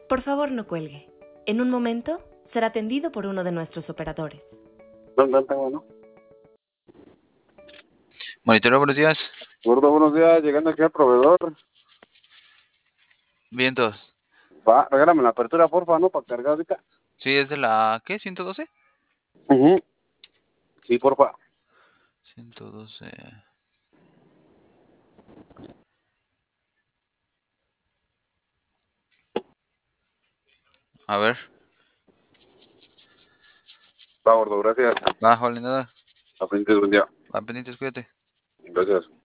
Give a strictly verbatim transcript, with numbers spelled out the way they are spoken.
Por favor, no cuelgue. En un momento será atendido por uno de nuestros operadores. ¿Dónde está, bueno? Monitoreo, buenos días. Gordo, buenos días. Llegando aquí al proveedor. Vientos. Va, regálame la apertura, porfa, ¿no? Para cargar ahorita. Sí, es de la... ¿qué? ¿ciento doce? Uh-huh. Sí, porfa. ciento doce. A ver. Va, gordo, gracias. Va, vale, nada. A frente, buen día. Va, pendientes, cuídate. Gracias.